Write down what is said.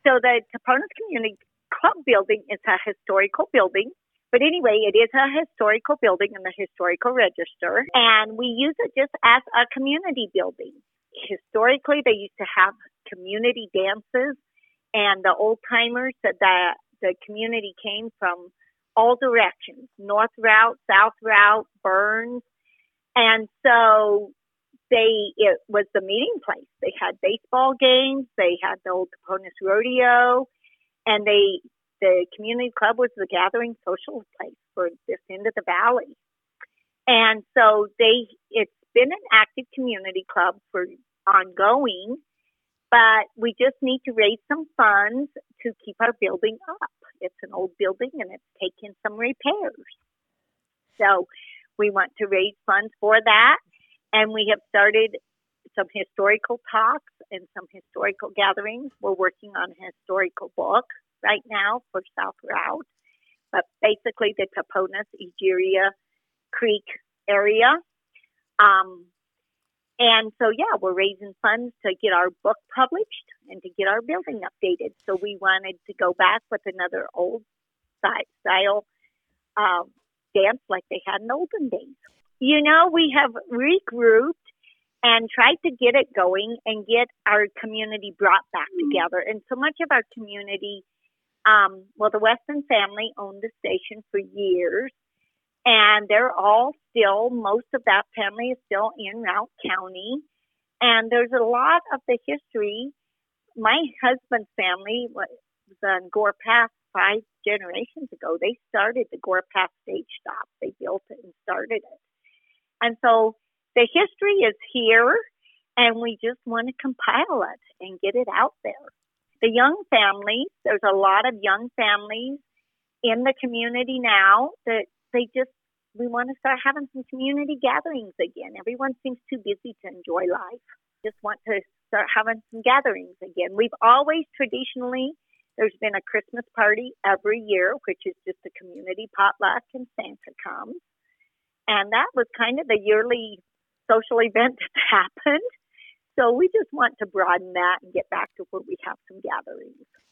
So the Toponas Community Club building is a historical building. But anyway, it is a historical building in the historical register, and we use it just as a community building. Historically, they used to have community dances, and the old timers said that the community came from all directions, north route, south route, Burns, and so it was the meeting place. They had baseball games, they had the old Toponas Rodeo, and the community club was the gathering social place for this end of the valley. And so it's been an active community club for ongoing, but we just need to raise some funds to keep our building up. It's an old building and it's taken some repairs. So we want to raise funds for that. And we have started some historical talks and some historical gatherings. We're working on a historical book right now for South Route, but basically the Toponas, Egeria Creek area. And so, we're raising funds to get our book published and to get our building updated. So we wanted to go back with another old style dance like they had in the olden days. We have regrouped and tried to get it going and get our community brought back together. And so much of our community, the Weston family owned the station for years, and they're all still, most of that family is still in Routt County. And there's a lot of the history. My husband's family was on Gore Pass 5 generations ago. They started the Gore Pass stage stop. They built it and started it. And so the history is here, and we just want to compile it and get it out there. The young families, there's a lot of young families in the community now that we want to start having some community gatherings again. Everyone seems too busy to enjoy life. Just want to start having some gatherings again. We've always traditionally, there's been a Christmas party every year, which is just a community potluck and Santa comes. And that was kind of the yearly social event that happened. So we just want to broaden that and get back to where we have some gatherings.